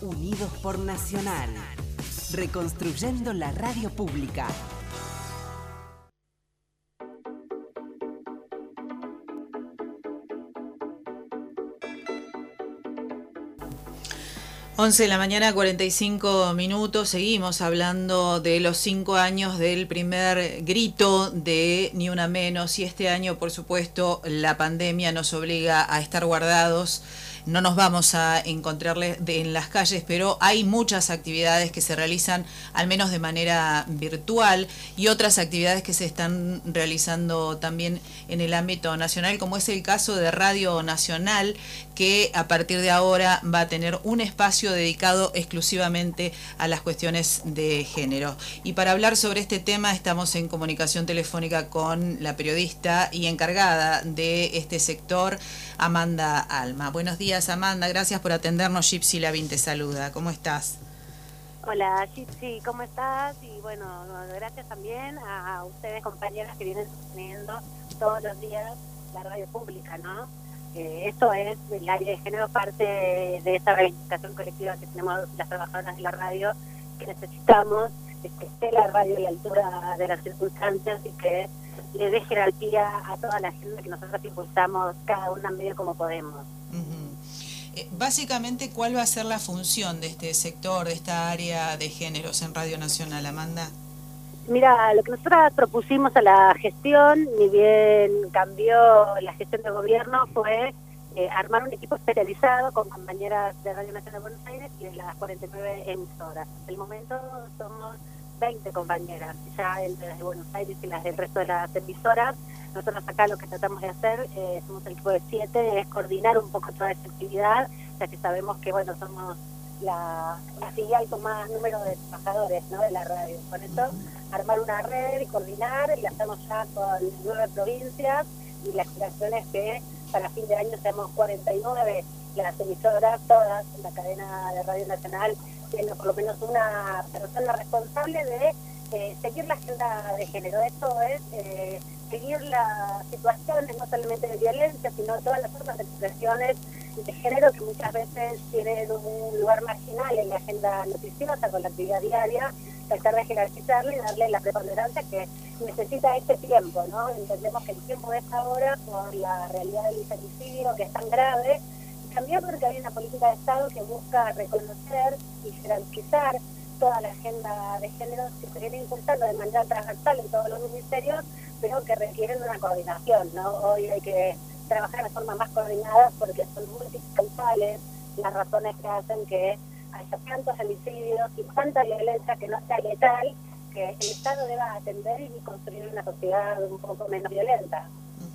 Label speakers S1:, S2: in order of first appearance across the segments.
S1: Unidos por Nacional. Reconstruyendo la radio pública.
S2: Once de la mañana, 45 minutos. Seguimos hablando de los 5 años del primer grito de Ni Una Menos. Y este año, por supuesto, la pandemia nos obliga a estar guardados. No nos vamos a encontrarles en las calles, pero hay muchas actividades que se realizan al menos de manera virtual y otras actividades que se están realizando también en el ámbito nacional, como es el caso de Radio Nacional, que a partir de ahora va a tener un espacio dedicado exclusivamente a las cuestiones de género. Y para hablar sobre este tema estamos en comunicación telefónica con la periodista y encargada de este sector, Amanda Alma. Buenos días, Amanda, gracias por atendernos. Gypsy Lavín te saluda, ¿cómo estás?
S3: Hola Gypsy, ¿cómo estás? Y bueno, gracias también a ustedes, compañeras, que vienen sosteniendo todos los días la radio pública, ¿no? Esto es el área de género, parte de esa reivindicación colectiva que tenemos las trabajadoras de la radio, que necesitamos que esté la radio a la altura de las circunstancias y que le dé jerarquía a toda la gente que nosotros impulsamos cada una medio como podemos.
S2: Básicamente, ¿cuál va a ser la función de este sector, de esta área de géneros en Radio Nacional, Amanda?
S3: Mira, lo que nosotros propusimos a la gestión, ni bien cambió la gestión de gobierno, fue armar un equipo especializado con compañeras de Radio Nacional de Buenos Aires y de las 49 emisoras. En el momento somos 20 compañeras, ya entre las de Buenos Aires y las del resto de las emisoras. Nosotros acá lo que tratamos de hacer, somos el equipo de 7, es coordinar un poco toda esa actividad, ya que sabemos que bueno somos la filial con más número de trabajadores, ¿no?, de la radio. Por eso armar una red y coordinar, y la hacemos ya con 9 provincias, y la aspiración es que para fin de año seamos 49 las emisoras, todas en la cadena de Radio Nacional, siendo por lo menos una persona responsable de seguir la agenda de género. Esto es seguir las situaciones, no solamente de violencia, sino todas las otras expresiones de género que muchas veces tienen un lugar marginal en la agenda noticiosa con la actividad diaria, tratar de jerarquizarle y darle la preponderancia que necesita este tiempo, ¿no? Entendemos que el tiempo es ahora por la realidad del femicidio, que es tan grave, y también porque hay una política de Estado que busca reconocer y jerarquizar toda la agenda de género que se viene impulsando de manera transversal en todos los ministerios, pero que requieren una coordinación, ¿no? Hoy hay que trabajar de forma más coordinada porque son multicausales las razones que hacen que haya tantos homicidios y tanta violencia que no sea letal, que el Estado deba atender y construir una sociedad un poco menos violenta.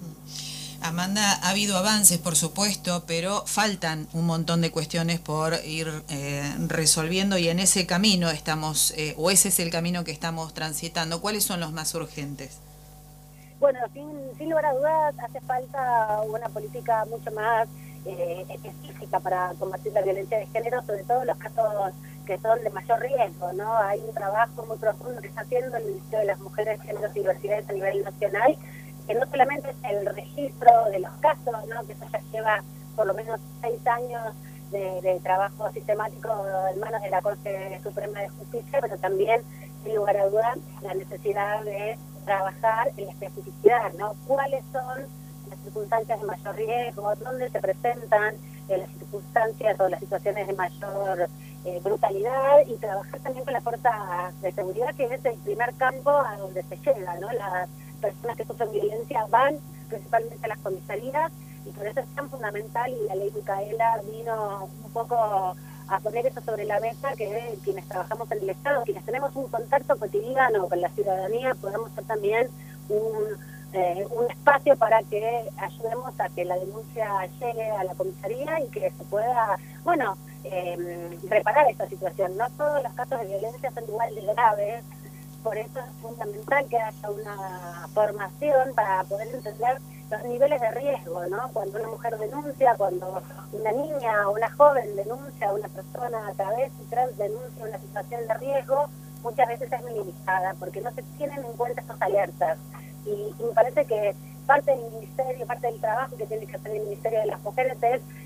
S2: Amanda, ha habido avances, por supuesto, pero faltan un montón de cuestiones por ir resolviendo, y en ese camino estamos, o ese es el camino que estamos transitando. ¿Cuáles son los más urgentes?
S3: Bueno, sin lugar a dudas, hace falta una política mucho más específica para combatir la violencia de género, sobre todo en los casos que son de mayor riesgo, ¿no? Hay un trabajo muy profundo que está haciendo el Ministerio de las Mujeres, Géneros y Diversidades a nivel nacional, que no solamente es el registro de los casos, ¿no?, que eso ya lleva por lo menos 6 años de trabajo sistemático en manos de la Corte Suprema de Justicia, pero también, sin lugar a dudas, la necesidad de trabajar en la especificidad, ¿no? ¿Cuáles son las circunstancias de mayor riesgo? ¿Dónde se presentan las circunstancias o las situaciones de mayor brutalidad? Y trabajar también con la fuerza de seguridad, que es el primer campo a donde se llega, ¿no? Las personas que sufren violencia van principalmente a las comisarías, y por eso es tan fundamental, y la ley Micaela vino un poco a poner eso sobre la mesa, que quienes trabajamos en el Estado, quienes tenemos un contacto cotidiano con la ciudadanía, podamos ser también un espacio para que ayudemos a que la denuncia llegue a la comisaría y que se pueda, bueno, reparar esta situación. No todos los casos de violencia son igual de graves, por eso es fundamental que haya una formación para poder entender los niveles de riesgo, ¿no? Cuando una mujer denuncia, cuando una niña o una joven denuncia, una persona travesti, trans denuncia una situación de riesgo, muchas veces es minimizada porque no se tienen en cuenta esas alertas. Y me parece que parte del ministerio, parte del trabajo que tiene que hacer el Ministerio de las Mujeres es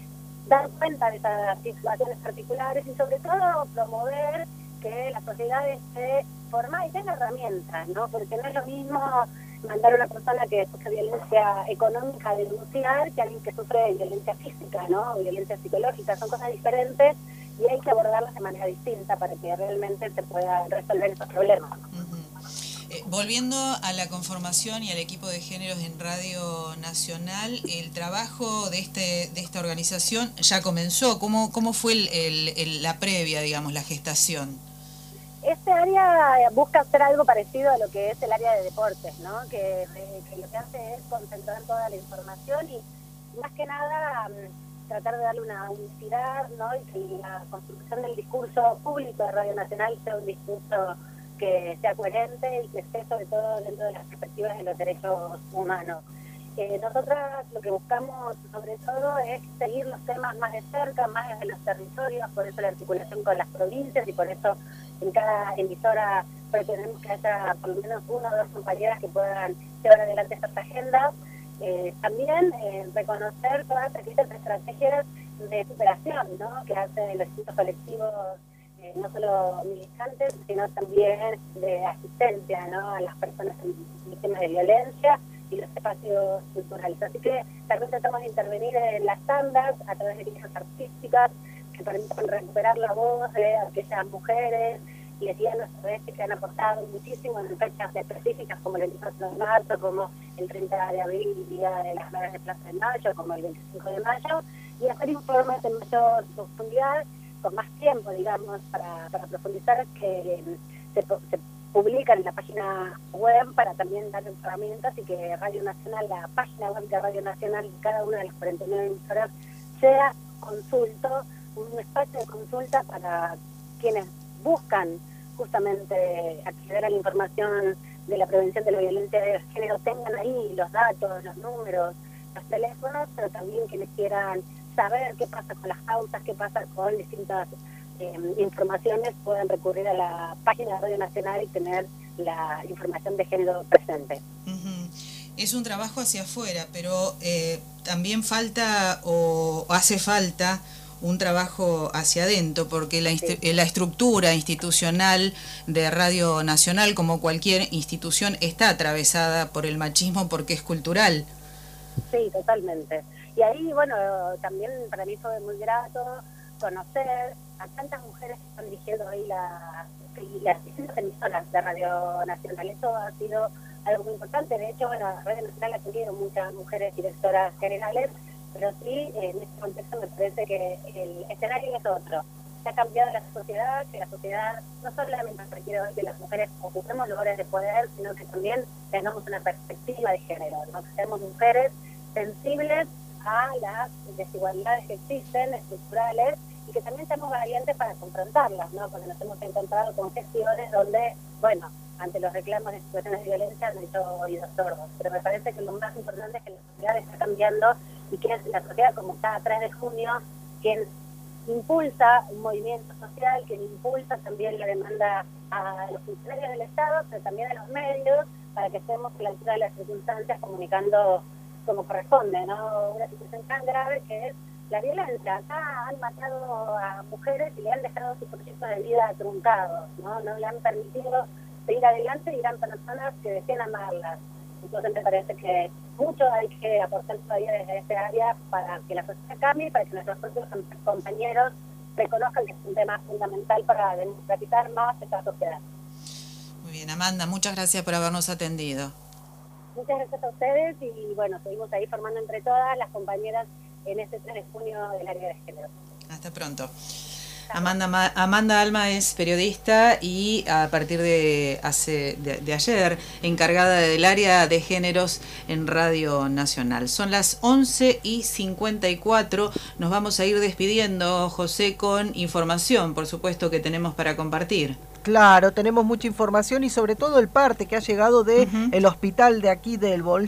S3: dar cuenta de esas situaciones particulares y sobre todo promover que la sociedad esté formada y tenga herramientas, ¿no? Porque no es lo mismo mandar a una persona que sufre violencia económica a denunciar que alguien que sufre violencia física, ¿no? O violencia psicológica, son cosas diferentes y hay que abordarlas de manera distinta para que realmente se puedan resolver esos problemas.
S2: Volviendo a la conformación y al equipo de géneros en Radio Nacional, el trabajo de esta organización ya comenzó. ¿Cómo fue la previa, digamos, la gestación?
S3: Este área busca hacer algo parecido a lo que es el área de deportes, ¿no? Que lo que hace es concentrar toda la información y más que nada tratar de darle una unicidad, ¿no? Y que la construcción del discurso público de Radio Nacional sea un discurso que sea coherente y que esté sobre todo dentro de las perspectivas de los derechos humanos. Nosotras lo que buscamos sobre todo es seguir los temas más de cerca, más desde los territorios, por eso la articulación con las provincias y por eso en cada emisora pretendemos que haya por lo menos una o dos compañeras que puedan llevar adelante estas agendas. También reconocer todas aquellas estrategias de superación, ¿no? Que hacen los distintos colectivos, no solo militantes, sino también de asistencia, ¿no? A las personas víctimas de violencia y los espacios culturales. Así que también tratamos de intervenir en las tandas a través de líneas artísticas que permitan recuperar la voz de aquellas mujeres y lesbianas que han aportado muchísimo en fechas específicas como el 24 de marzo, como el 30 de abril, Día de las Madres de Plaza de Mayo, como el 25 de mayo, y hacer informes en mayor profundidad, con más tiempo, digamos, para profundizar, que se publican en la página web para también dar herramientas y que Radio Nacional, la página web de Radio Nacional y cada una de las 49 emisoras sea un espacio de consulta para quienes buscan justamente acceder a la información de la prevención de la violencia de género, tengan ahí los datos, los números, los teléfonos, pero también quienes quieran saber qué pasa con las causas, qué pasa con distintas informaciones, pueden recurrir a la página de Radio Nacional y tener la información de género presente.
S2: Es un trabajo hacia afuera, pero también falta o hace falta un trabajo hacia adentro, porque la estructura institucional de Radio Nacional, como cualquier institución, está atravesada por el machismo porque es cultural.
S3: Sí, totalmente. Y ahí, bueno, también para mí fue muy grato conocer a tantas mujeres que están dirigiendo hoy las distintas emisoras de Radio Nacional. Eso ha sido algo muy importante. De hecho, bueno, Radio Nacional ha tenido muchas mujeres directoras generales, pero sí, en este contexto me parece que el escenario es otro. Se ha cambiado la sociedad, que la sociedad no solamente requiere hoy que las mujeres ocupemos lugares de poder, sino que también tengamos una perspectiva de género, ¿no? Que seamos mujeres sensibles a las desigualdades que existen, estructurales, y que también seamos valientes para confrontarlas, ¿no? Porque nos hemos encontrado con gestiones donde, bueno, ante los reclamos de situaciones de violencia han hecho oídos sordos. Pero me parece que lo más importante es que la sociedad está cambiando y que es la sociedad, como cada 3 de junio, quien impulsa un movimiento social, quien impulsa también la demanda a los funcionarios del Estado, pero también a los medios, para que estemos a la altura de las circunstancias comunicando como corresponde, ¿no? Una situación tan grave que es la violencia. Acá han matado a mujeres y le han dejado sus proyectos de vida truncados, ¿no? No le han permitido seguir adelante y eran personas que decían amarlas. Entonces me parece que mucho hay que aportar todavía desde este área para que la sociedad cambie, para que nuestros propios compañeros reconozcan que es un tema fundamental para democratizar más esta sociedad.
S2: Muy bien, Amanda, muchas gracias por habernos atendido.
S3: Muchas gracias a ustedes y bueno, seguimos ahí formando entre todas las compañeras en este 3 de junio del área de género.
S2: Hasta pronto. Amanda Alma es periodista y a partir de ayer encargada del área de géneros en Radio Nacional. Son las 11:54. Nos vamos a ir despidiendo, José, con información, por supuesto, que tenemos para compartir.
S4: Claro, tenemos mucha información y sobre todo el parte que ha llegado de el hospital de aquí del Bolsón.